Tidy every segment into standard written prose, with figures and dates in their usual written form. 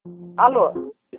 Alô?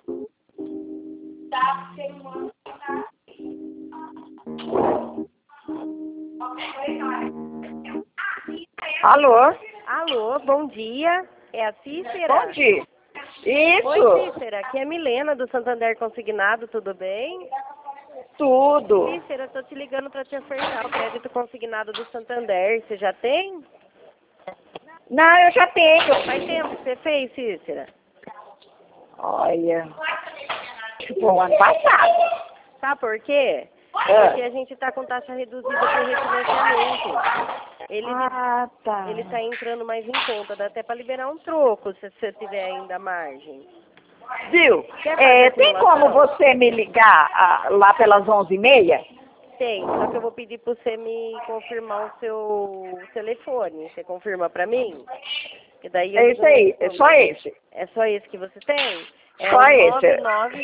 Alô? Alô, bom dia. É a Cícera? Bom dia. Oi, Isso, Cícera. Aqui é a Milena do Santander Consignado, tudo bem? tudo. Cícera, tô te ligando para te ofertar o crédito consignado do Santander. Você já tem? Não, eu já tenho. Faz tempo que você fez, Cícera? Olha, bom, ano passado. Sabe por quê? Ah. Porque a gente tá com taxa reduzida por refinanciamento. Tá. Ele tá entrando mais em conta, dá até para liberar um troco, se você tiver ainda margem. Viu? Quer fazer a Tem como simulação? você me ligar lá pelas 11h30? Tem, só que eu vou pedir para você me confirmar o seu telefone. Você confirma para mim? Que daí eu É ligo isso aí, é só esse. É só esse que você tem? É Só o esse.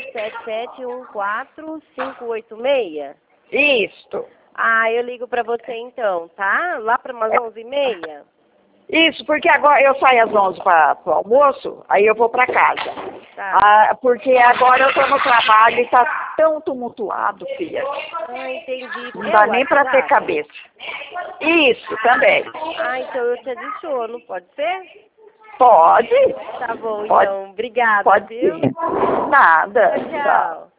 9977145586? Isso. Ah, eu ligo para você então, tá? Lá para umas 11h30? Isso, porque agora eu saio às 11 para o almoço, aí eu vou para casa. Tá. Porque agora eu estou no trabalho e está tão tumultuado, filha. Ah, entendi. Não É dá o nem para ter WhatsApp? cabeça. Isso, também. Ah, então eu te adiciono, pode ser? Pode? Tá bom, Pode, então. Obrigada, pode viu? sim. Nada. Tchau, tchau.